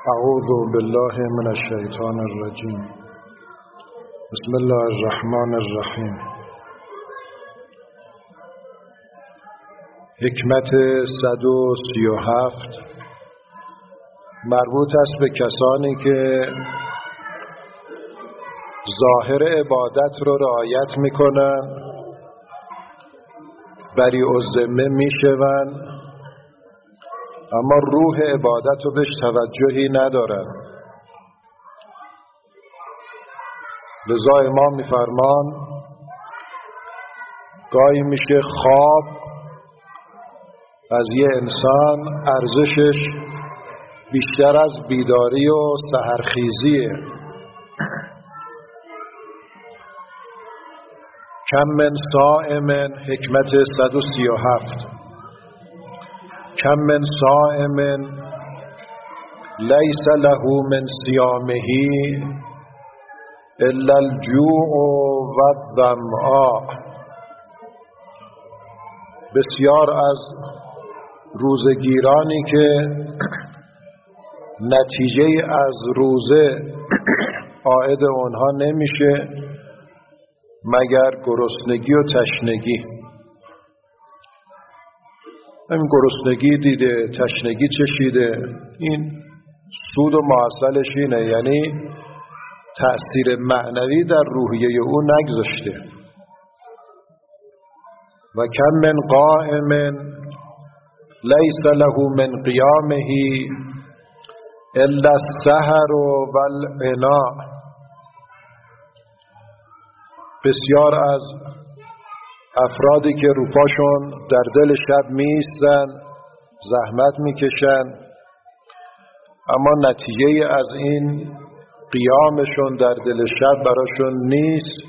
اعوذ بالله من الشیطان الرجیم. بسم الله الرحمن الرحیم. حکمت 137 مربوط است به کسانی که ظاهر عبادت رو رعایت میکنن، بریء الذمه میشون، اما روح عبادت رو بهش توجهی ندارن. لذا امام میفرمان گاهی میشه خواب از یه انسان ارزشش بیشتر از بیداری و سحرخیزیه. کم من صائم، حکمت 137. کم من صائم لیس له من صیامه الا الجوع و الظمآ. بسیار از روزگیرانی که نتیجه از روزه عائد اونها نمیشه مگر گرسنگی و تشنگی. این گرسنگی دیده، تشنگی چشیده، این سود و معسلش اینه، یعنی تأثیر معنوی در روحیه او نگذاشته. و کم من قائم لیس له من قیامه الا السحر و العناء. بسیار از افرادی که روپاشون در دل شب میستن، زحمت میکشن، اما نتیجه از این قیامشون در دل شب براشون نیست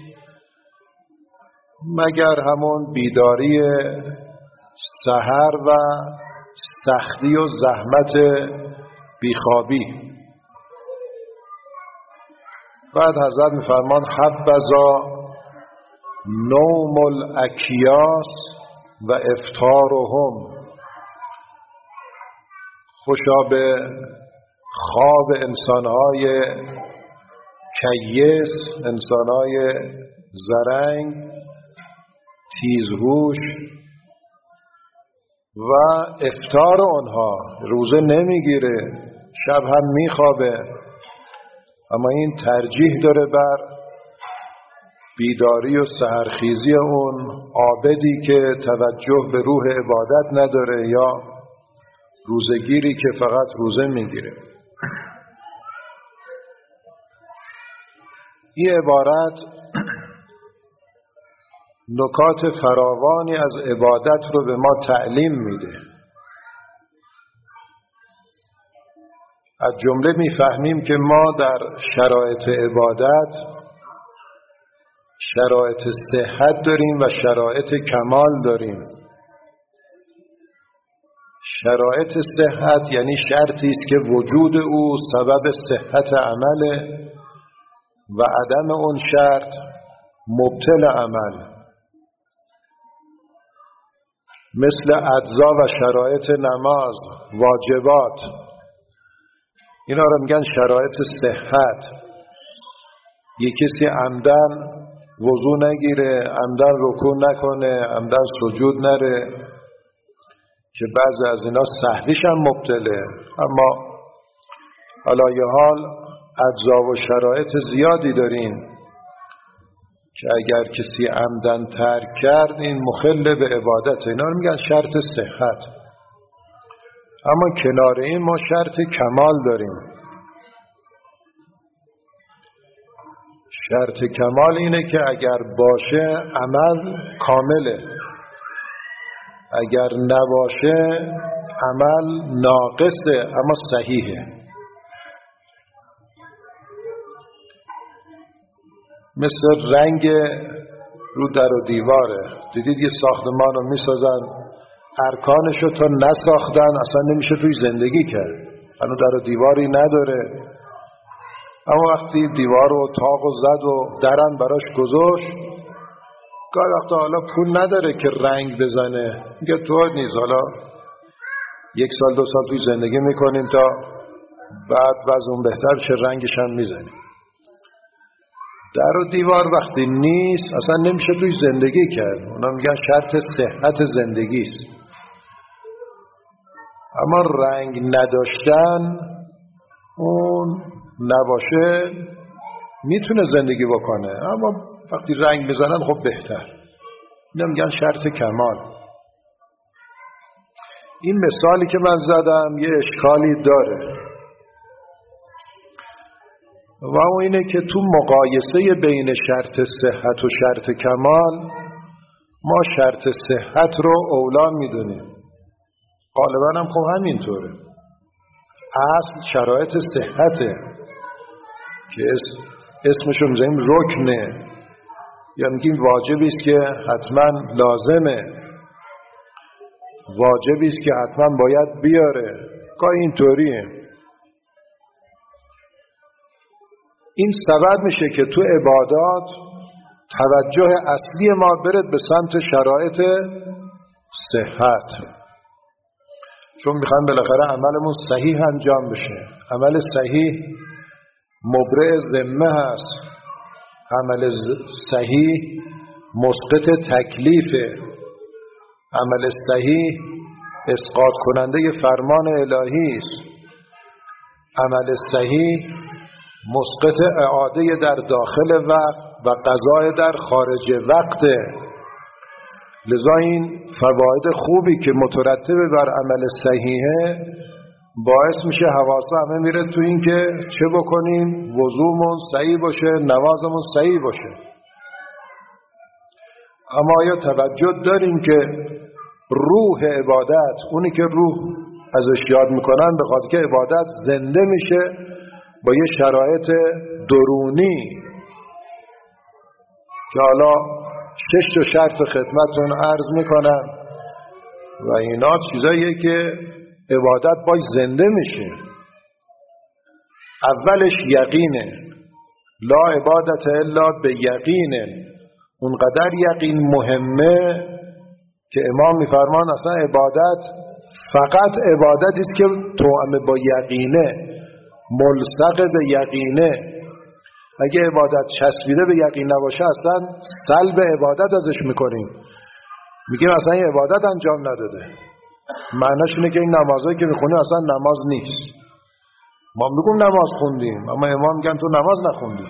مگر همون بیداری سحر و سختی و زحمت بیخوابی. بعد حضرت میفرمان حبذا نوم الاکیاس و افطارهم. خوشا به خواب انسانهای کیس، انسانهای زرنگ، تیزهوش و افطار آنها. روزه نمیگیره، شب هم میخوابه، اما این ترجیح داره بر بیداری و سحرخیزی اون عابدی که توجه به روح عبادت نداره یا روزگیری که فقط روزه میگیره. این عبارت نکات فراوانی از عبادت رو به ما تعلیم میده. از جمله میفهمیم که ما در شرایط عبادت شرایط صحت داریم و شرایط کمال داریم. شرایط صحت یعنی شرطی است که وجود او سبب صحت عمله و عدم اون شرط مبطل عمل. مثل اجزا و شرایط نماز، واجبات، اینا رو میگن شرایط صحت. یک کسی عمدن وضو نگیره، عمدن رکوع نکنه، عمدن سجود نره، که بعضی از اینا سهویش هم مبطله، اما علایه حال اجزا و شرایط زیادی داریم که اگر کسی عمدن ترک کرد این مخل به عبادت. اینا رو میگن شرط صحت. اما کنار این ما شرط کمال داریم. شرط کمال اینه که اگر باشه عمل کامله، اگر نباشه عمل ناقصه اما صحیحه. مثل رنگ رو در و دیواره. دیدید یه ساختمان رو میسازن، ارکانشو تا نساختن اصلا نمیشه توی زندگی کرد، هنو در و دیواری نداره، اما وقتی دیوار و تاق و زد و درم براش گذاشت، گاهی وقتا حالا پول نداره که رنگ بزنه، میگه تو نیست، حالا 1 سال 2 سال توی زندگی میکنیم تا بعد وضع اون بهتر چه رنگش هم میزنیم. در و دیوار وقتی نیست اصلا نمیشه توی زندگی کرد. اونا میگن شرط صحت زندگی است. اما رنگ نداشتن اون نباشه میتونه زندگی بکنه، اما وقتی رنگ میزنن خب بهتر. اینا میگن شرط کمال. این مثالی که من زدم یه اشکالی داره و اون اینه که تو مقایسه بین شرط صحت و شرط کمال ما شرط صحت رو اولا میدونیم. غالبا هم خب همینطوره. اصل شرایط صحته که اسمشو میذاریم رکنه یا میگیم واجبی است که حتما لازمه، واجبی است که حتما باید بیاره. گاهی اینطوریه. این سبب میشه که تو عبادات توجه اصلی ما بره به سمت شرایط صحت، چون میخوایم بالاخره عملمون صحیح انجام بشه. عمل صحیح مبرئ ذمه هست. عمل صحیح مسقط تکلیفه. عمل صحیح اسقاط کننده فرمان الهی است. عمل صحیح مسقط اعاده در داخل وقت و قضای در خارج وقته. لذا این فواید خوبی که مترتب بر عمل صحیحه باعث میشه حواس همه میره تو این که چه بکنیم وضومون صحیح باشه، نمازمون صحیح باشه. اما آیا توجه داریم که روح عبادت، اونی که روح ازش یاد میکنن به خاطر که عبادت زنده میشه با یه شرایط درونی که حالا 6 شرط خدمتون عرض میکنم و اینا چیزاییه که عبادت باش زنده میشه. اولش یقینه. لا عبادت الا به یقینه. اونقدر یقین مهمه که امام میفرمان اصلا عبادت فقط عبادتی است که توأم با یقینه، ملصق به یقینه. اگه عبادت چسبیده به یقین نباشه اصلا سلب عبادت ازش میکنیم، میگیم اصلا این عبادت انجام نداده. معناش اینه که این نمازایی که میخونیم اصلا نماز نیست. ما میگیم نماز خوندیم اما امام میگن تو نماز نخوندی.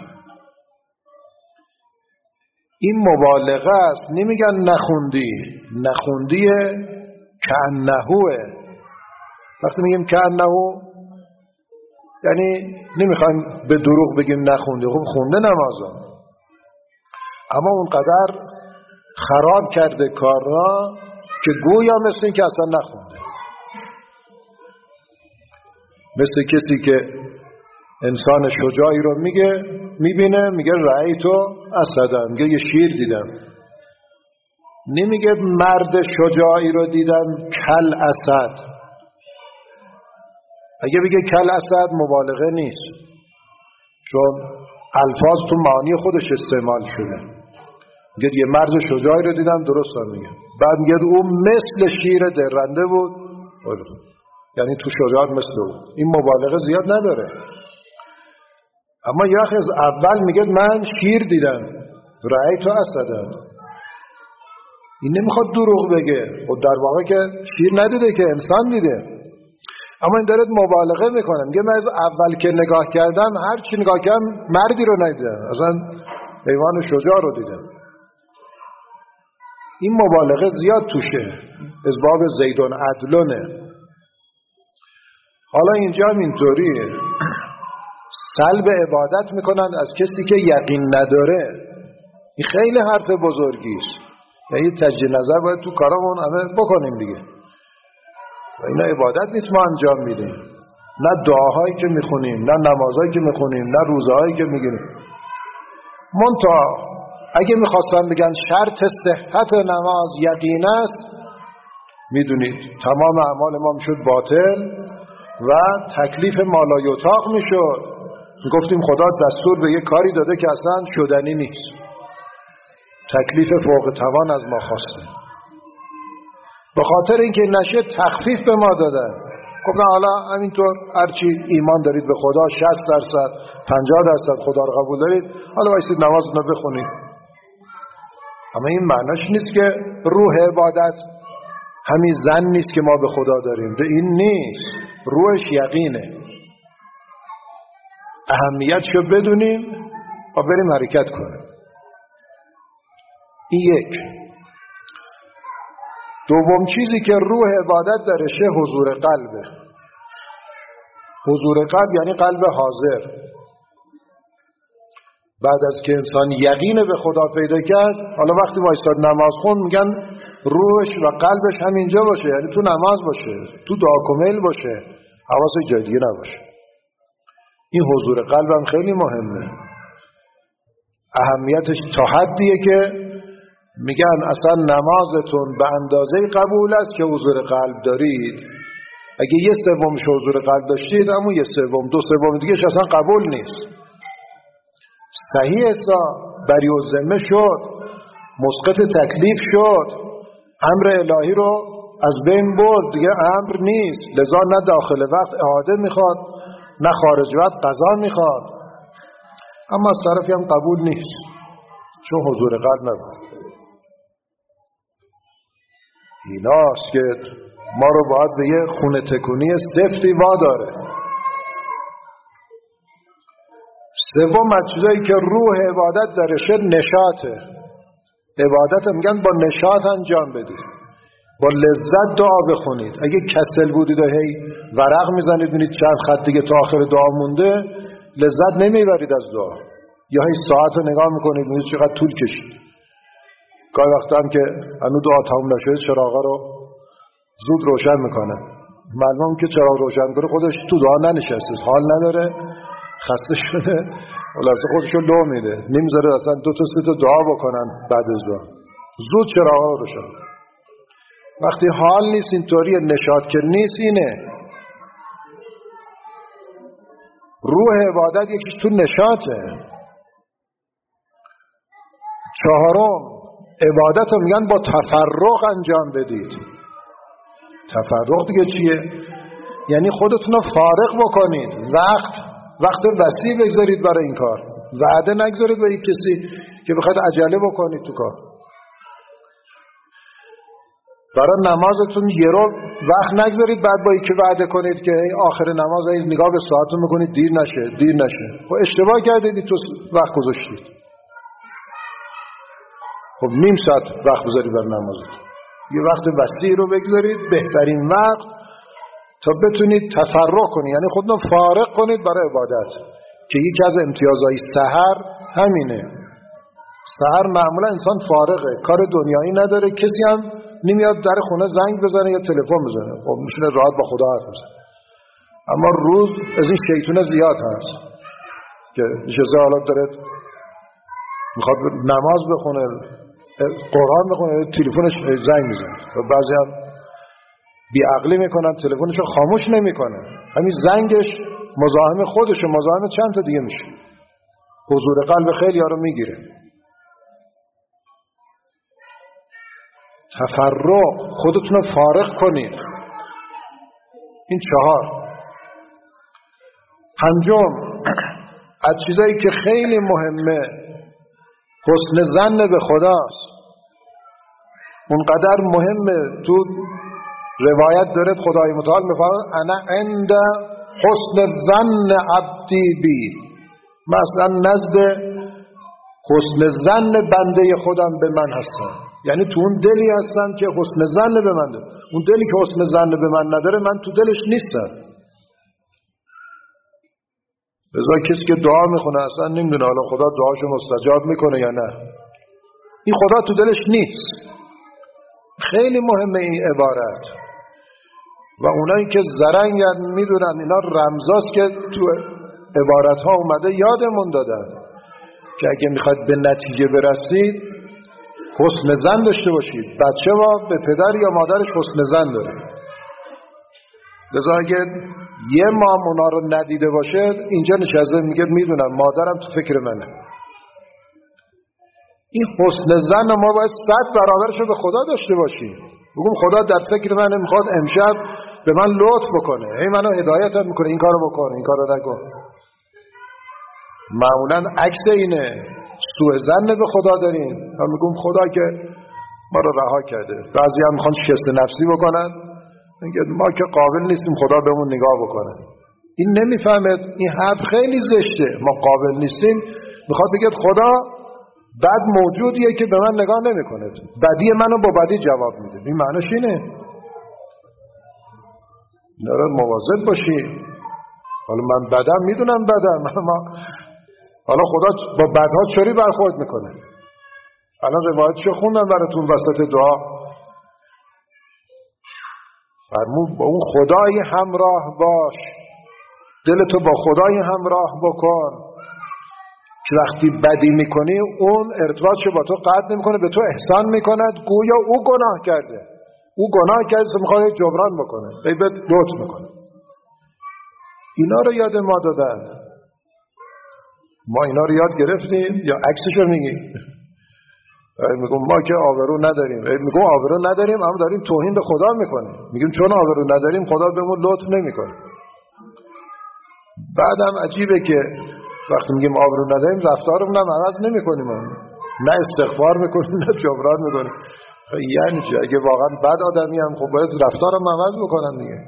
این مبالغه است. نمیگن نخوندی، نخوندیه کأنهوه. وقتی میگیم کأنهو یعنی نمیخوایم به دروغ بگیم نخوندی، خب خونده نمازا، اما اونقدر خراب کرده کار را که گویا مثل این که اصلا نخونده. مثل کسی که انسان شجاعی رو میبینه میگه رأیتو اسدا، میگه یه شیر دیدم. نمیگه مرد شجاعی رو دیدم کل اسد. اگه بگه کل اسد مبالغه نیست، چون الفاظ تو معنی خودش استعمال شده. میگه یه مرد شجاعی رو دیدم، درست هم میگه. بعد میگه اون مثل شیر درنده بود، یعنی تو شجاعت مثل بود. این مبالغه زیاد نداره. اما یه وقت از اول میگه من شیر دیدم، رأیتو اسدا. این نمیخواد دروغ بگه، خود در واقع که شیر ندیده که انسان دیده. اما این داره مبالغه میکنه، میگه من از اول که نگاه کردم هر چی نگاه کردم مردی رو ندیدم، اصلا حیوان شجاع رو دیدم. این مبالغه زیاد توشه، از باب زیدون عدلونه. حالا اینجا هم اینطوریه، سلب عبادت میکنن از کسی که یقین نداره. این خیلی حرف بزرگیست. یعنی تجدید نظر باید تو کارامون همه بکنیم دیگه. و اینا عبادت نیست ما انجام میدیم، نه دعاهایی که میخونیم، نه نمازهایی که میخونیم، نه روزهایی که میگیریم. منتها اگه میخواستن بگن شرط صحت نماز یقین است، میدونید تمام اعمال ما میشد باطل و تکلیف مالایطاق میشد. گفتیم خدا دستور به یه کاری داده که اصلا شدنی نیست، تکلیف فوق توان از ما خواسته. به خاطر اینکه نشه تخفیف به ما دادن. گفتن حالا همینطور هرچی ایمان دارید به خدا 60%، 50% خدا رو قبول دارید، حالا وایسید نمازتون رو بخونید. اما این معناش نیست که روح عبادت همین زن نیست که ما به خدا داریم. این نیست. روحش یقینه. اهمیتشو بدونیم و بریم حرکت کنیم. این یک. دوم چیزی که روح عبادت درشه حضور قلبه. حضور قلب یعنی قلب حاضر. بعد از که انسان یقین به خدا پیدا کرد، حالا وقتی وایساد نماز خون میگن روحش و قلبش همینجا باشه، یعنی تو نماز باشه، تو دعا کمیل باشه، حواسش جای دیگه نباشه. این حضور قلبم خیلی مهمه. اهمیتش تا حدیه که میگن اصلا نمازتون به اندازه قبول است که حضور قلب دارید. اگه 1/3 حضور قلب داشتید، اما 1/3 2/3 دیگه اصلا قبول نیست. صحیح اصلا بری و ذمه شد، مسقط تکلیف شد، امر الهی رو از بین برد، دیگه امر نیست. لذا نه داخل وقت اعاده میخواد، نه خارج وقت قضا میخواد، اما از طرفی هم قبول نیست چون حضور قلب نبود. ایناست که ما رو باید به یه خونه تکونی سفتی واداره. سوم از چیزایی که روح عبادت درشه نشاطه. عبادت میگن با نشاط انجام بدید، با لذت دعا بخونید. اگه کسل بودید و هی ورق میزنید ببینید چند خط دیگه تا آخر دعا مونده، لذت نمیبرید از دعا. یا هی ساعت رو نگاه میکنید ببینید چقدر طول کشید. گاهی وقتا هم که هنوز دعا تموم نشده چراغا رو زود روشن میکنه. معلومه که چراغ روشن کنه خودش تو دعا ننشسته، حال نداره، خسته شده، خلاصه خودشو لو میده، نمیذاره اصلا 2 تا 3 تا دعا بکنن بعد از دعا. زود چراغا رو روشن. وقتی حال نیست اینطوری، نشاط که نیست، اینه روح عبادت یکیش تو نشاطه. چهارم عبادت رو میگن با تفرغ انجام بدید. تفرغ دیگه چیه؟ یعنی خودتون رو فارغ بکنید، وقت وسیع بگذارید برای این کار، وعده نگذارید به یک کسی که بخواد عجله بکنید تو کار. برای نمازتون یه رو وقت نگذارید بعد با یکی وعده کنید که آخر نماز نگاه به ساعتون میکنید دیر نشه. خب اشتباه کردید، تو وقت گذاشتید. خب نیم ساعت وقت بذارید برای نمازتون. یه وقت وسیع رو بگذارید، بهترین وقت، تا بتونید تفرغ کنید، یعنی خودتون فارغ کنید برای عبادت. که یکی از امتیازهای سحر همینه. سحر معمولا انسان فارغه، کار دنیایی نداره، کسی هم نمیاد در خونه زنگ بزنه یا تلفن بزنه، خب میشونه راحت با خدا حرف بزنه. اما روز از این شیطونه زیاد هست که اجازه حالا داره میخواد نماز بخونه، قرآن بخونه، تلفنش زنگ میزنه و بعضی هم بیعقلی میکنن تلفنشو خاموش نمیکنه، همین زنگش مزاحم خودش و مزاحم چند تا دیگه میشه. حضور قلب خیلی ها رو میگیره. تفرغ، خودتون رو فارغ کنید. این 4. 5 از چیزایی که خیلی مهمه حسن ظن به خداست. اونقدر مهمه، تو روایت داره خدای متعال میفرماید انا عند حسن ظن عبدی بی، مثلا نزد حسن ظن بنده خودم به من هستم. یعنی تو اون دلی هستم که حسن ظن به من داره. اون دلی که حسن ظن به من نداره من تو دلش نیستم. لذا کسی که دعا میخونه اصلا نمیدونه حالا خدا دعاشو مستجاب میکنه یا نه. این خدا تو دلش نیست. خیلی مهمه این عبارت. و اونایی که زرنگن میدونن اینا رمزاست که تو عبارت ها اومده یادمون دادن که اگه میخواد به نتیجه برسید حسن ظن داشته باشید. بچه ها به پدر یا مادرش حسن ظن داره. لذا اگه یه ماه اونا رو ندیده باشه اینجا نشسته میگه میدونم مادرم تو فکر منه. این حسن ظن ما باید 100 برابرش رو به خدا داشته باشیم. بگم خدا در فکر منه، میخواد امشب به من لطف بکنه، هی منو هدایتم میکنه این کارو بکن این کارو نکن. معمولا عکس اینه، سوء ظن به خدا داریم و میگم خدا که ما رو رها کرده. بعضی هم میخوان شست نفسی بکنن، میگه ما که قابل نیستیم خدا بهمون نگاه بکنه. این نمیفهمه این حرف خیلی زشته. ما قابل نیستیم، میخواد بگه خدا بد موجودیه که به من نگاه نمیکنه، بدی منو با بدی جواب میده. این معنیش اینه. اینا رو مواظب باشی. حالا من بدم، میدونم بدم، حالا خدا با بدها چوری برخورد میکنه. الان روایت چه خوندم براتون وسط دعا، فرمود با اون خدای همراه باش، دلتو با خدای همراه بکن که وقتی بدی میکنی اون ارتباطش با تو قطع نمیکنه، به تو احسان میکند گویا او گناه کرده. او گناه کرده تو میخوای جبران بکنه، بهت لطف میکنه. اینا رو یاد ما دادن، ما اینا رو یاد گرفتیم یا عکسشو میگیم؟ میگم ما که آبرو نداریم، میگم آبرو نداریم اما داریم توهین به خدا میکنیم. میگیم چون آبرو نداریم خدا بهمون لطف نمیکنه. بعدم عجیبه که وقتی میگیم آبرو نداریم رفتارمون هم عوض نمیکنیم، نه استغفار میکنیم نه جبران میکنیم. یعنی چی؟ اگه واقعا بد آدمی هم خب باید رفتارم عوض بکنن دیگه.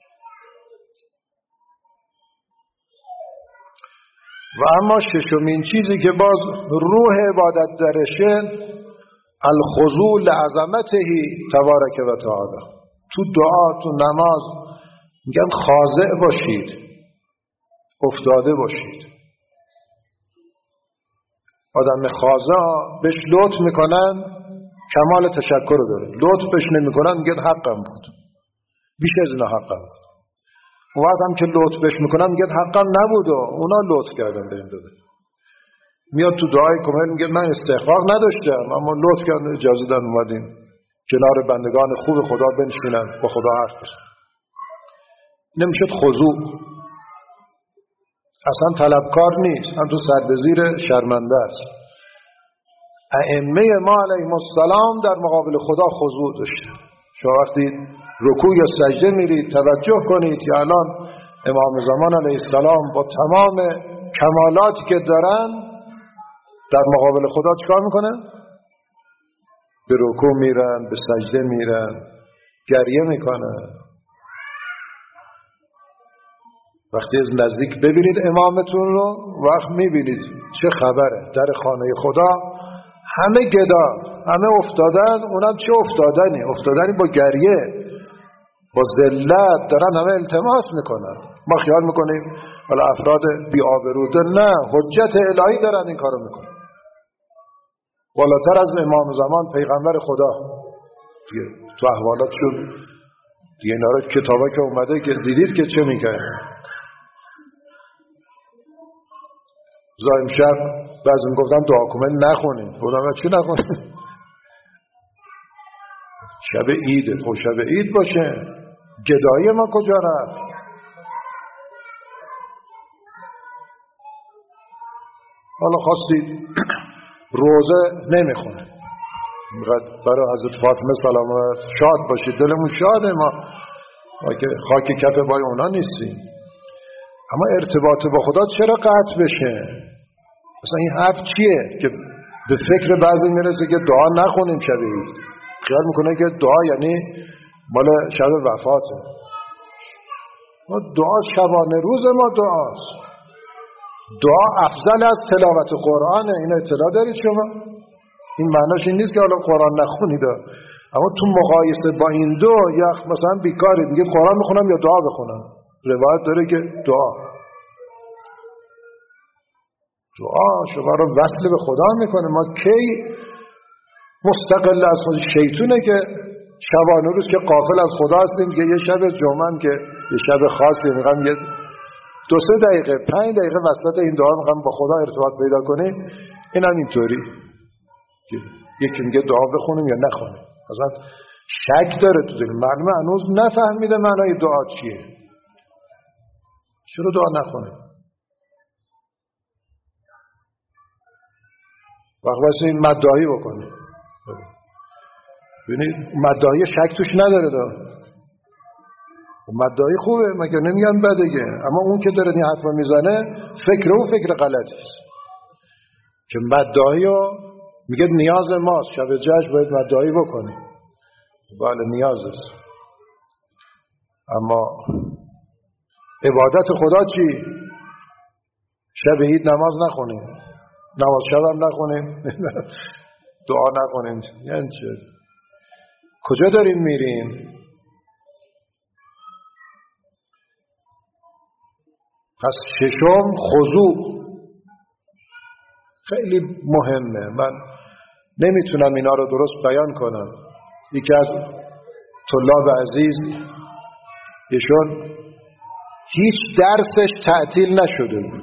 و اما ششمین چیزی که باز روح عبادت درشه، الخضوع لعظمته تبارک و تعالی. تو دعا تو نماز میگن خاضع باشید، افتاده باشید. آدم خاضع بهش لطف میکنن کمال تشکر رو داره، لطف بهش نمیکنن میگن حقم بود، بیش از اینا حقم بود. اون وقت هم که لطف بهش میکنن میگن حقم نبود و اونا لطف کردن بهم داده. میاد تو دعای کامل میگه من استحقاق نداشتم اما لطف کردن اجازه دادن اومدیم کنار بندگان خوب خدا بنشینن با خدا حرف بزنن. نمیشه خضوع، اصلا طلبکار نیست، هم تو سربزیر شرمنده است. ائمه ما علیهم السلام در مقابل خدا خضوع داشتن. شما وقتی رکوع یا سجده میرید توجه کنید که الان امام زمان علیه السلام با تمام کمالاتی که دارن در مقابل خدا چیکار میکنن؟ به رکوع میرن، به سجده میرن، گریه میکنن. وقتی از نزدیک ببینید امامتون رو، وقت میبینید چه خبره. در خانه خدا همه گدا، همه افتادن، اونم چه افتادنی با گریه، با ذلت دارن همه التماس میکنن. ما خیال میکنیم ولی افراد بی آبروده، نه، حجت الهی دارن این کارو میکنن. بالاتر از امام زمان پیغمبر خدا تو احوالاتشون دیگه اینا رو کتابا که اومده که دیدید که چه میکنن. زایم شب بعضی میگفتن دعا کنید نخونید، بودم چی نخونید؟ شب عیده، خب شب عید باشه، گدایی ما کجا رفت؟ حالا خواستید روزه نمیخونه، برای حضرت فاطمه سلامت شاد باشید، دلمون شاده، ما که خاک کف پای اونا نیستیم. اما ارتباط با خدا چرا قطع بشه؟ مثلا این حرف چیه که به فکر بعضی میرسه که دعا نخونیم شب عید، خیال میکنه که دعا یعنی مال شب وفاته. ما دعا شبانه روز ما دعاست. دعا افضل از تلاوت قرآنه. این اطلاع دارید شما؟ این معناش این نیست که حالا قرآن نخونید، اما تو مقایسه با این دو یا مثلا بیکاری میگه قرآن بخونم یا دعا بخونم، روایت داره که دعا شما رو وصل به خدا میکنه. ما کی مستقل از خود شیطونه که شبانه روز که غافل از خدا هستیم که یه شب جمعه که یه شب خاصی میگم یه 2-3 دقیقه 5 دقیقه وسط این دعا میگم با خدا ارتباط پیدا کنیم. این هم اینطوری که یکی میگه دعا بخونیم یا نخونیم، مثلا شک داره تو دل، معلومه هنوز نفهمیده معنای دعا چیه، چرا دعا نخونیم؟ وقت باشه این مدعایی بکنیم. ببینید مدعایی شک توش نداره مدعی خوبه، مگر نمیگن بدگه، اما اون که داره این حرف رو میزنه فکر او فکر غلطی است که مدعی رو میگه نیاز ماست، شب جشن باید مدعی بکنیم. بله نیاز است، اما عبادت خدا چی؟ شب عید نماز نخونیم، نماز شب هم نخونیم، دعا نکنیم، یعنی چه؟ کجا داریم میریم؟ پس ششم خضوع خیلی مهمه. من نمیتونم اینا رو درست بیان کنم. یکی از طلاب عزیز ایشون هیچ درسش تعطیل نشده بود.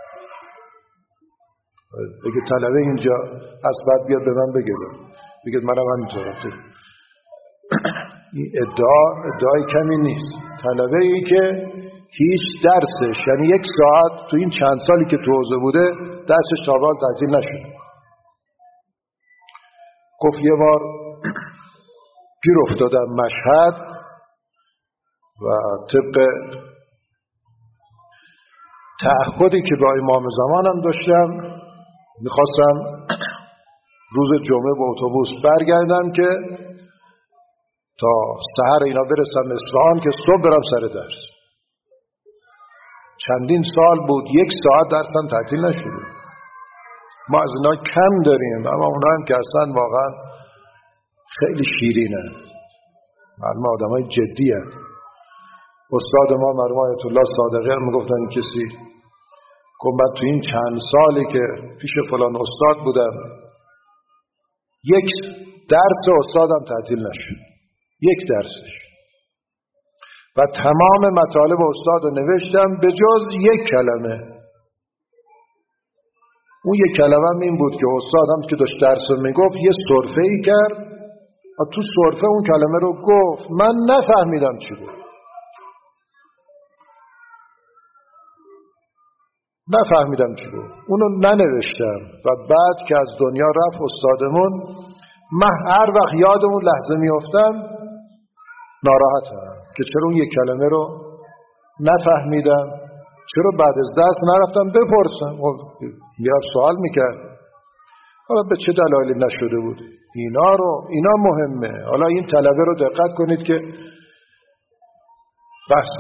اگه طلبه اینجا از بعد بیاد به من بگه، بگید منم همینطورم. این ادعای کمی نیست. طلبه ای که هیچ درسش، یعنی 1 ساعت تو این چند سالی که تو حوزه بوده درسش تا حال تعطیل نشده. گفت یه بار گیر افتادم مشهد و طبق تعهدی که با امام زمانم داشتم میخواستم روز جمعه با اتوبوس برگردم که تا سحر اینا برسم اصفهان که صبح برم سر درس. چندین سال بود 1 ساعت درسم تعطیل نشده. ما از اینا کم داریم، اما اونا هم که اصلا واقعا خیلی شیرینه، معلوم آدم های جدی هست. استاد ما مرحوم آیت الله صادقی هم میگفتن کسی گفت من تو این چند سالی که پیش فلان استاد بودم 1 درس استادم تعطیل نشد، 1 درسش، و تمام مطالب استاد رو نوشتم به جز 1 کلمه. اون 1 کلمه این بود که استادم که داشت درس رو میگفت یه سرفه ای کرد و تو سرفه اون کلمه رو گفت، من نفهمیدم چی بود، نفهمیدم چی بود، اونو ننوشتم. و بعد که از دنیا رفت استادمون، من هر وقت یاد اون لحظه میافتم ناراحتم که چرا اون 1 کلمه رو نفهمیدم، چرا بعد از درس نرفتم بپرسم. میرم سوال میکرد، حالا به چه دلایلی نشده بود. اینا مهمه. حالا این طلبه رو دقت کنید که بحث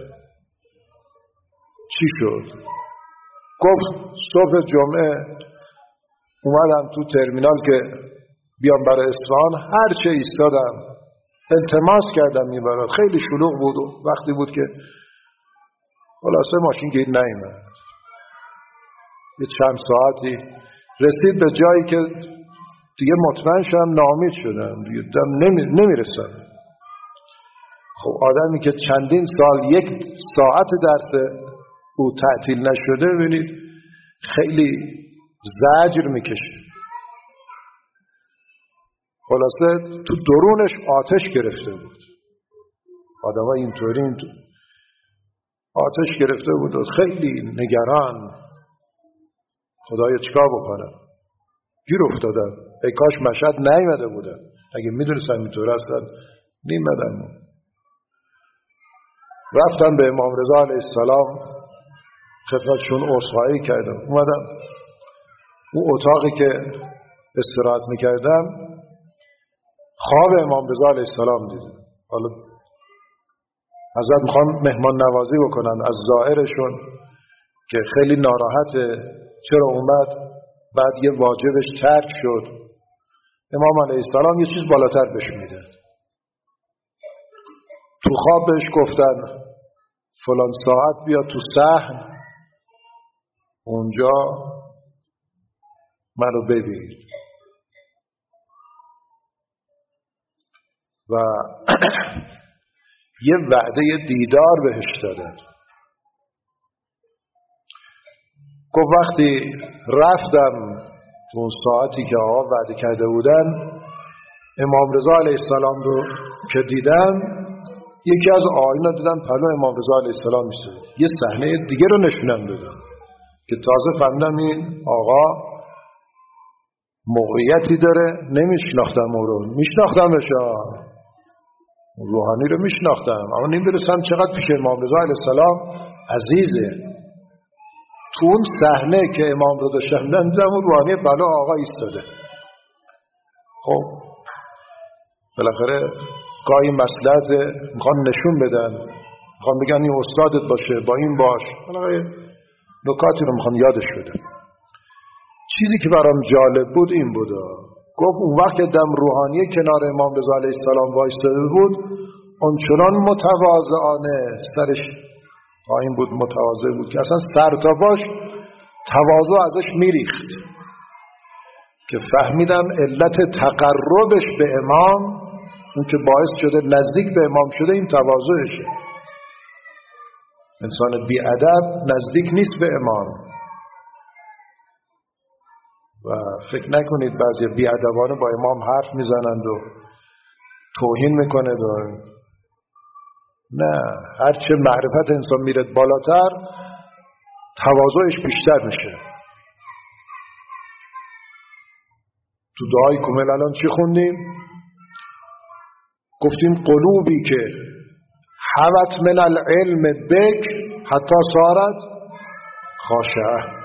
چی شد. گفت صبح جمعه اومدم تو ترمینال که بیام برای اصفهان، هر چه ایستادم التماس کردم میبرد، خیلی شلوغ بود و وقتی بود که خلاصه ماشین گیر نیامد. یه چند ساعتی رسید به جایی که دیگه مطمئن شدم ناامید شدم، دیگه نمیرسم. خب آدمی که چندین سال 1 ساعت درس او تعطیل نشده، ببینید خیلی زجر میکشه. خلاصه تو درونش آتش گرفته بود. آدم ها اینطوری آتش گرفته بود و خیلی نگران، خدایا چیکار بکنم. گیر افتادم. ای کاش مشهد نیامده بودم، اگه میدونستم اینطور هستن نیامدم. رفتم به امام رضا علیه السلام خدمتشون عذرخواهی کردم. اومدم اون اتاقی که استراحت میکردم خواب امام رضا علیه السلام دیدم. حالا حضرت میخوام مهمان نوازی بکنن از زائرشون که خیلی ناراحته چرا اومد بعد یه واجبش ترک شد. امام علیه السلام یه چیز بالاتر بهش میده. تو خواب بهش گفتن فلان ساعت بیا تو صحن، اونجا منو ببین. و یه وعده دیدار بهش دادن. گفت وقتی رفتم اون ساعتی که آقا وعده کرده بودن، امام رضا علیه السلام رو که دیدم، یکی از آینا دیدم پلو امام رضا علیه السلام میشه. یه صحنه دیگه رو نشونم دادم که تازه فهمیدم این آقا موقعیتی داره. نمیشناختم او رو، میشناختمش. روحانی رو میشناختم اما نمیدونستم چقدر پیش امام رضا علیه السلام عزیزه. تو اون صحنه که امام رو داشتم دیدم اون روحانی بالا آقا ایستاده. خب بالاخره گاهی مصلحت میخوان نشون بدن، میخوان بگن این استادت باشه با این باش، بالاخره نکاتی رو میخوان یادش بده. چیزی که برام جالب بود این بود، گفت اون وقت که دم روحانی کنار امام رضا علیه السلام وایستاده بود اونچنان متواضعانه سرش پایین بود، متواضع بود که اصلا سر تا باش تواضع ازش میریخت که فهمیدم علت تقربش به امام، اون که باعث شده نزدیک به امام شده، این تواضعشه. انسان بی ادب نزدیک نیست به امام. و فکر نکنید بعضی بی ادبانه با امام حرف میزنند و توهین میکنه نه، هرچه معرفت انسان میره بالاتر تواضعش بیشتر میشه. تو دعای کامل الان چی خوندیم؟ گفتیم قلوبی که حوت من العلم بک حتی صارت خاشعه.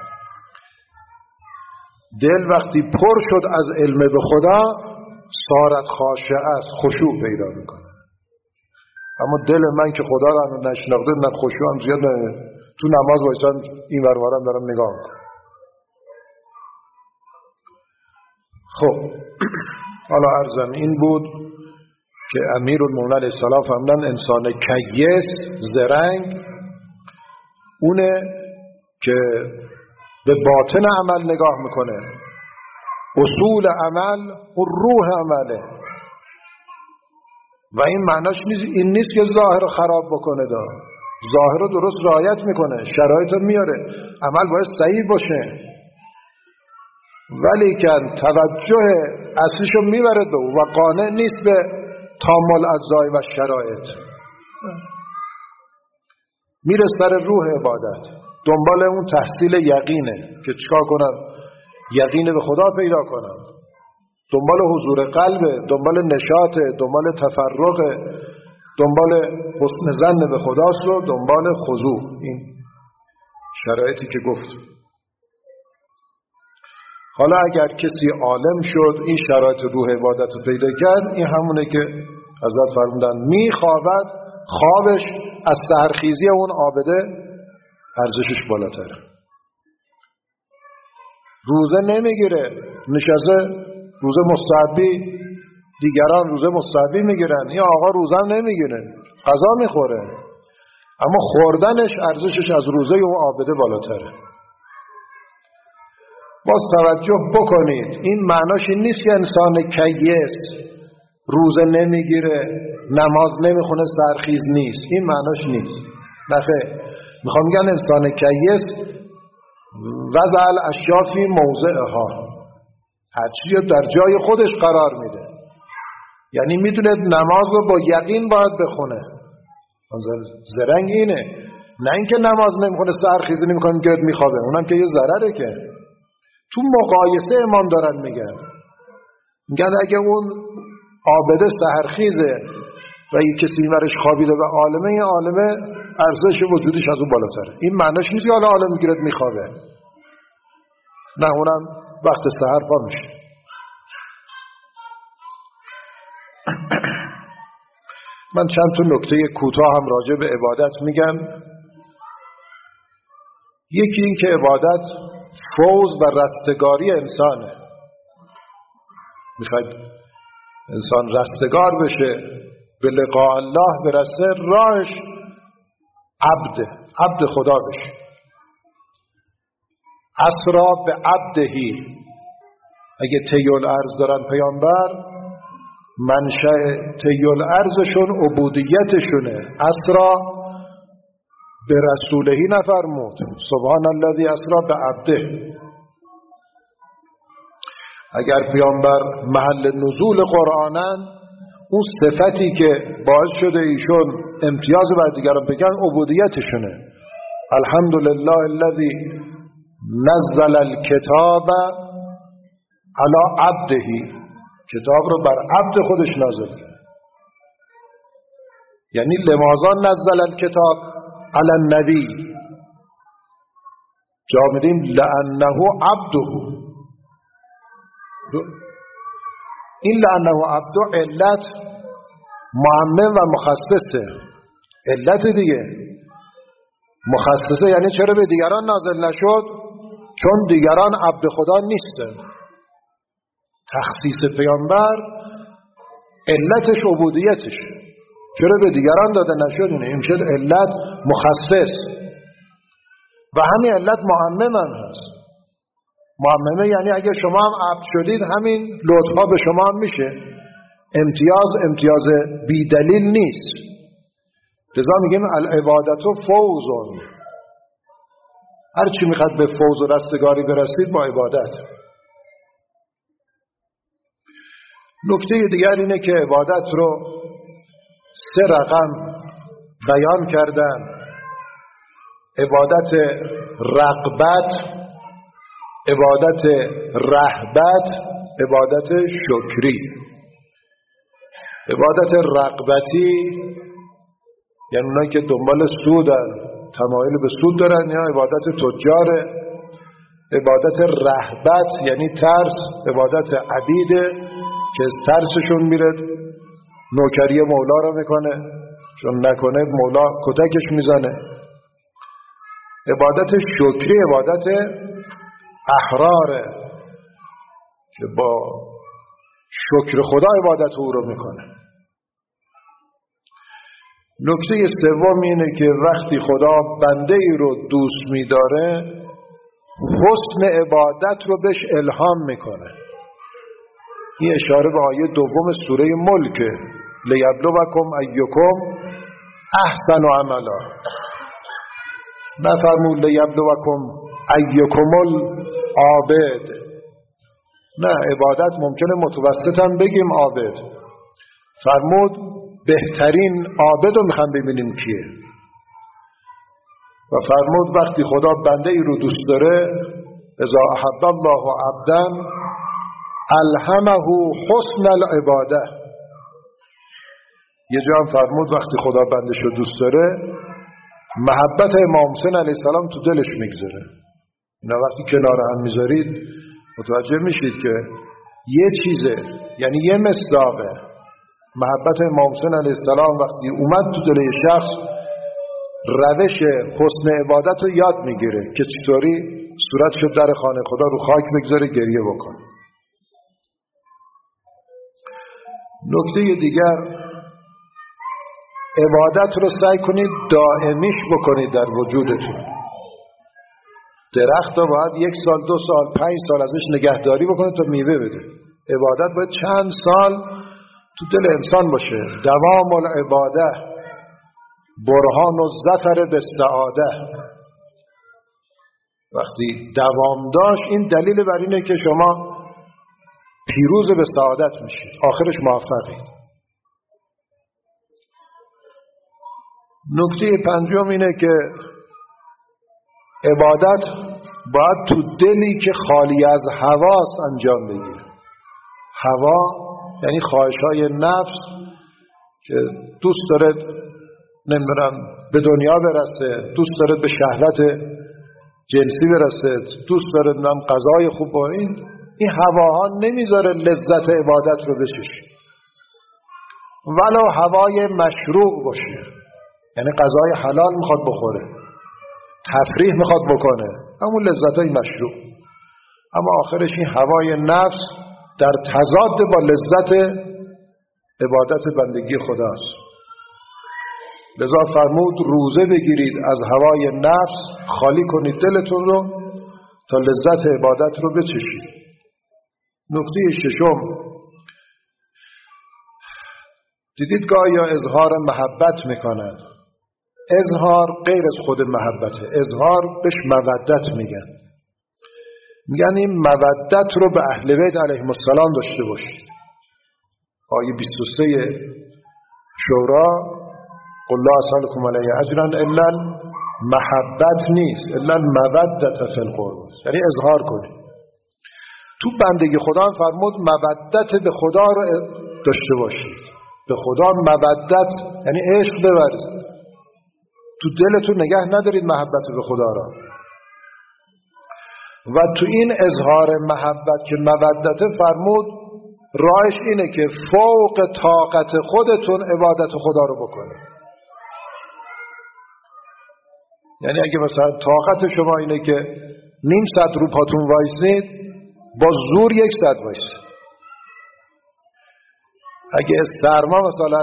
دل وقتی پر شد از علم به خدا صارت خاشعه است، خشوع پیدا میکنه. اما دل من که خدا رو نشناخته نه خشوع هم زیاد نه، تو نماز وایسان این ورورم دارم نگاه میکنم. خب حالا عرضم این بود که امیرالمومنین علیه السلام فهمیدن انسان کیس زرنگ اونه که به باطن عمل نگاه میکنه. اصول عمل و روح عمله و این معناش این نیست که ظاهر رو خراب بکنه، ظاهر رو درست رعایت میکنه، شرایط رو میاره، عمل باید صحیح باشه، ولی که توجه اصلیشو میبره به او و قانع نیست به تامل اجزای و شرایط. میره سر روح عبادت، دنبال اون تحصیل یقینه که چیکار کنن؟ یقین به خدا پیدا کنن، دنبال حضور قلبه، دنبال نشاطه، دنبال تفرغه، دنبال حسن ظن به خداست و دنبال خضوع. این شرایطی که گفت. حالا اگر کسی عالم شد این شرایط روح عبادت رو پیدا کرد، این همونه که حضرت فرمودن میخوابد، خوابش از سحرخیزی اون عابده ارزشش بالاتره. روزه نمیگیره، نشسته روزه مستحبی، دیگران روزه مستحبی میگیرن، این آقا روزه نمیگیره، غذا میخوره، اما خوردنش ارزشش از روزه اون عابده بالاتره. باز توجه بکنید، این معناش این نیست که انسان کیس روزه نمیگیره، نماز نمیخونه، سرخیز نیست، این معناش نیست. نخیر، میخوام بگن انسان کیس وضع الاشیاء فی موضعها، هر چیزی در جای خودش قرار میده. یعنی میدونه نماز رو با یقین باید بخونه. زرنگ اینه، نه اینکه نماز نمیخونه، سرخیزی نمیکنه، گرد میخوابه، اونم که یه ضرره. که تو مقایسه امام دارن میگن اگه اون عابده سحرخیزه و یک کسی اینورش خوابیده و عالمه، این عالمه ارزش وجودش از اون بالاتره. این معنیش نیست که حالا عالم میگیرد میخوابه، نه، اونم وقت سحر پا میشه. من چند تا نکته کوتاه هم راجع به عبادت میگم. یکی این که عبادت فوز و رستگاری انسانه. میخواید انسان رستگار بشه، به لقاء الله برسه، راهش عبد خدا بشه. اسرا به عبدهی، اگه طیول ارض دارن پیامبر، منشأ طیول ارضشون عبودیتشونه. اسرا به رسولهی نفرمود، سبحان الذی اسرا به عبده. اگر پیامبر محل نزول قرآنن، اون صفتی که باعث شده ایشون امتیاز بر دیگران بگن عبودیتشونه. الحمدلله الذی نزل الکتاب علی عبده، کتاب رو بر عبد خودش نازل کرد. یعنی لماذا نزل الکتاب علی النبی، جا میدیم لانه عبده. این لانه عبده علت معمم و مخصصه. علت دیگه مخصصه یعنی چرا به دیگران نازل نشد؟ چون دیگران عبد خدا نیستن. تخصیص پیامبر علتش عبودیتش، چرا به دیگران داده نشد؟ این میشه علت مخصص و همین علت معمم هم هست. معممه یعنی اگه شما هم عبد شدید همین لطفا به شما هم میشه. امتیاز بی دلیل نیست. لذا میگیم العبادت و فوزون، هر چی میخواد به فوز و رستگاری برسید با عبادت. نکته دیگر اینه که عبادت رو 3 رقم بیان کردن: عبادت رغبت، عبادت رهبت، عبادت شکری. عبادت رغبتی یعنی اونایی که دنبال سودن، تمایل به سود دارن، یا عبادت تجاره. عبادت رهبت یعنی ترس، عبادت عبیده که از ترسشون میره نوکری مولا رو میکنه، چون نکنه مولا کتکش میزنه. عبادت شکری عبادت احراره که با شکر خدا عبادت او رو میکنه. نکته سوم اینه که وقتی خدا بنده ای رو دوست میداره حسن عبادت رو بهش الهام میکنه. این اشاره به آیه 2 سوره ملک، لیبلوکم ایکم احسن عملا. نفرمود لیبلوکم ایکم العابد، نه عبادت ممکنه متوسط هم بگیم عابد. فرمود بهترین عابد رو میخوام ببینیم کیه. و فرمود وقتی خدا بنده ای رو دوست داره اذا احب الله عبدا الهمه حسن العباده. یه جا هم فرمود وقتی خدا بندش رو دوست داره محبت امام حسین علیه السلام تو دلش میگذره. اینا وقتی کنار هم میذارید متوجه میشید که یه چیزه، یعنی یه مصداقه. محبت امام حسین علیه السلام وقتی اومد تو دل شخص روش حسن عبادت رو یاد میگیره که چطوری صورتشو در خانه خدا رو خاک بگذاره گریه بکنه. نکته دیگر، عبادت رو سعی کنید دائمیش بکنید در وجودتون. درخت رو باید 1 سال 2 سال 5 سال ازش نگهداری بکنید تا میوه بده. عبادت باید چند سال تو دل انسان باشه. دوام العباده برهان الظفر بالسعاده. وقتی دوام داشت این دلیل بر اینه که شما پیروز به سعادت میشید، آخرش موفقید. نکته 5 اینه که عبادت باید تو دلی که خالی از هواست انجام بگیره. هوا یعنی خواهش‌های نفس که دوست داره نمیدونم به دنیا برسه، دوست داره به شهوت جنسی برسه، دوست داره نمیدونم غذای خوب با این هواها نمیذاره لذت عبادت رو بچشه. ولو هوای مشروع باشه، یعنی غذای حلال میخواد بخوره، تفریح میخواد بکنه، همون لذتای مشروع، اما آخرش این هوای نفس در تضاد با لذت عبادت بندگی خداست. لذا فرمود روزه بگیرید از هوای نفس، خالی کنید دلتون رو تا لذت عبادت رو بچشید. نکته 6، دیدید گاهی اظهار محبت میکنن. اظهار غیر از خود محبته، اظهار بهش مودت میگن. میگن این مودت رو به اهل بیت علیهم السلام داشته باشید. آیه 23 شورا قل لا اسألكم علیه اجرا الا محبت نیست، الا مودت فی القربى، یعنی اظهار کنید. تو بندگی خدا فرمود مودت به خدا رو داشته باشید. به خدا، مودت یعنی عشق بورزید. تو دلتون نگه ندارید محبت به خدا را. و تو این اظهار محبت که مودت فرمود راهش اینه که فوق طاقت خودتون عبادت خدا رو بکنید. یعنی اگه مثلا طاقت شما اینه که نیم ساعت رو پاتون وایسید، با زور 1 ساعت وایسید. اگه سرما مثلا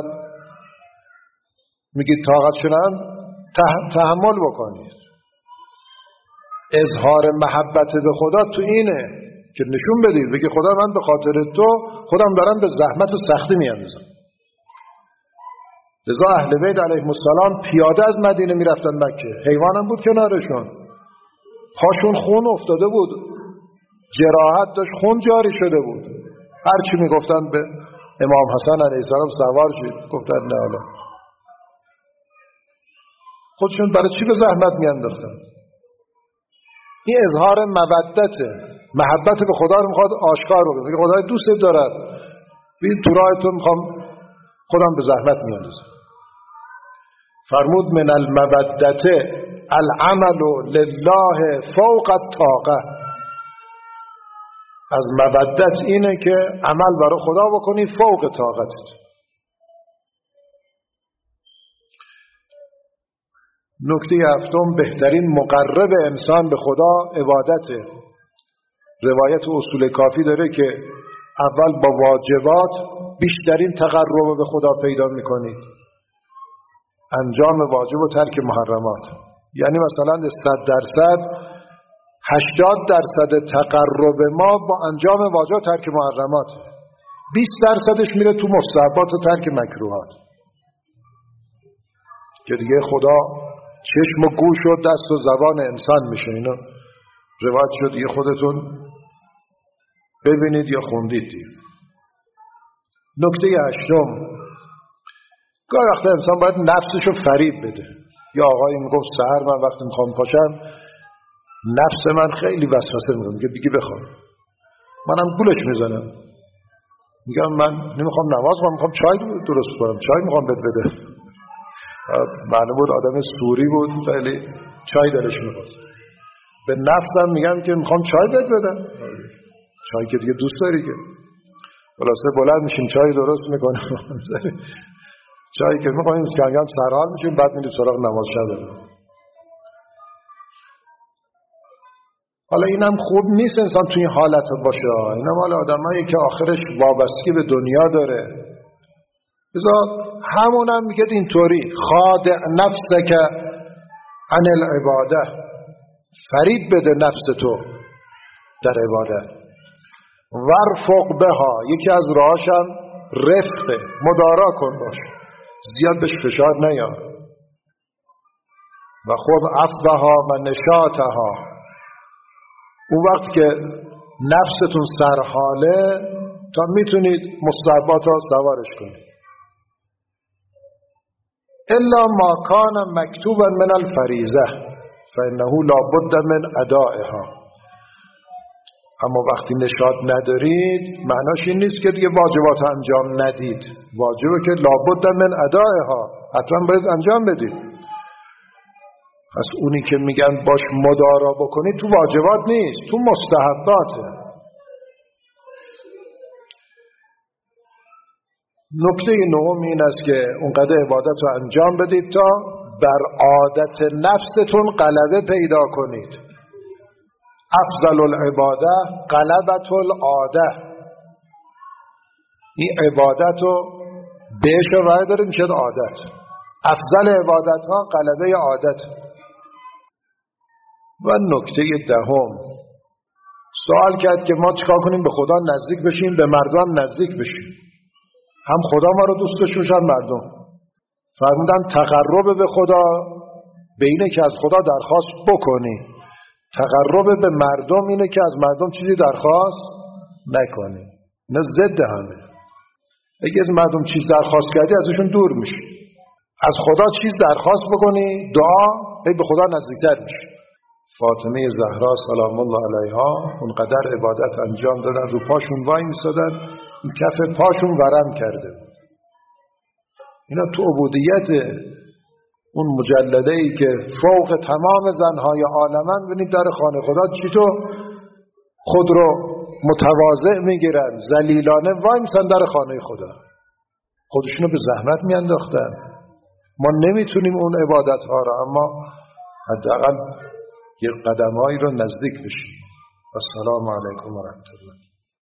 میگید طاقت شدن، تحمل بکنید. اظهار محبت به خدا تو اینه که نشون بدید، بگی خدا من به خاطر تو خودم دارم به زحمت و سختی میاندازم. لذا اهل بیت علیهم السلام پیاده از مدینه میرفتن مکه، حیوانم بود کنارشون، پاشون خون افتاده بود، جراحت داشت، خون جاری شده بود. هرچی میگفتن به امام حسن علیه السلام سوار شد، گفتن نه حالا خودشون برای چی به زحمت میانداختن. این اظهار مودته، محبت به خدا رو میخواد آشکار بکنه، میگه خدای دوست دارد، ببین تو راه تو میخوام خودم به زحمت میاندازم. فرمود من المودته العمل لله فوق الطاقه. از مودت اینه که عمل برای خدا بکنی فوق طاقتت. نکته هفتم، بهترین مقرب انسان به خدا عبادته. روایت اصول کافی داره که اول با واجبات بیشترین تقرب به خدا پیدا میکنید، انجام واجب و ترک محرمات. یعنی مثلا 100%، 80% تقرب ما با انجام واجب و ترک محرمات، 20%ش میره تو مستحبات و ترک مکروهات که دیگه خدا چشم و گوش و دست و زبان انسان میشه. اینا روایت شد، یه خودتون ببینید یا خوندید دید. نکته هشتم، گاهی وقتا انسان باید نفسشو فریب بده. یا آقایی میگفت سحر من وقتی میخوام پاشم نفس من خیلی وسوسه میکنه، میگه بگی بخوام، منم گولش میزنم، میگم من نمیخوام نماز کنم، میخوام چای درست کنم، چای میخوام بده. معنی بود آدم سوری بود، خیلی چای دلش میخواست. به نفسم میگم که میخوام چای بدم، چای که دیگه دوست داری که. خلاصه بلند میشیم چای درست میکنیم، چایی که میخواییم کنگم سرحال میشیم، بعد میریم سراغ نماز شب. حالا اینم خوب نیست انسان توی این حالت باشه. اینم حالا آدمایی که آخرش وابستگی به دنیا داره. بذار همونم میگه اینطوری، خادع نفسک عن العباده، فریب بده نفس تو در عبادت. ورفق بها، یکی از راهاشم رفقه، مدارا کن باش، زیاد بهش فشار نیار. و خود عفوها و نشاطها، اون وقت که نفستون سرحاله تا میتونید مستحبات ها سوارش کنید. الا ما کان مکتوبا من الفریضه فانه لا بد من ادائها. اما وقتی نشاط ندارید معناش این نیست که دیگه واجبات انجام ندید، واجبه که لا بد من ادائها، حتما باید انجام بدید. پس اونی که میگن باش مدارا بکنید تو واجبات نیست، تو مستحباته. نکته نهم این است که اونقدر عبادت رو انجام بدید تا بر عادت نفستون غلبه پیدا کنید. افضل العباده غلبت العاده. این عبادت رو بهش راه داره میشه عادت. افضل عبادت ها غلبه عادت. و نکته دهم، سوال کرد که ما چیکار کنیم به خدا نزدیک بشیم، به مردم نزدیک بشیم. هم خدا ما رو دوست داشته باشه هم مردم. فرمودن تقرب به خدا به اینه که از خدا درخواست بکنی، تقرب به مردم اینه که از مردم چیزی درخواست نکنی. نه ضد همه. اگه از مردم چیز درخواست کردی ازشون دور میشی، از خدا چیز درخواست بکنی، دعا، به خدا نزدیکتر میشی. فاطمه زهرا سلام الله علیها اونقدر عبادت انجام دادن، رو پاشون وای میسادن، این کف پاشون ورم کرده بود. اینا تو عبودیت اون مجلده‌ای که فوق تمام زنهای عالمن، ببینید در خانه خدا چطور خود رو متواضع میگیرن، ذلیلانه وای میسن در خانه خدا، خودشونو به زحمت میانداختن. ما نمیتونیم اون عبادت ها رو، اما حداقل یه قدمایی رو نزدیک بشیم. السلام علیکم و رحمت الله.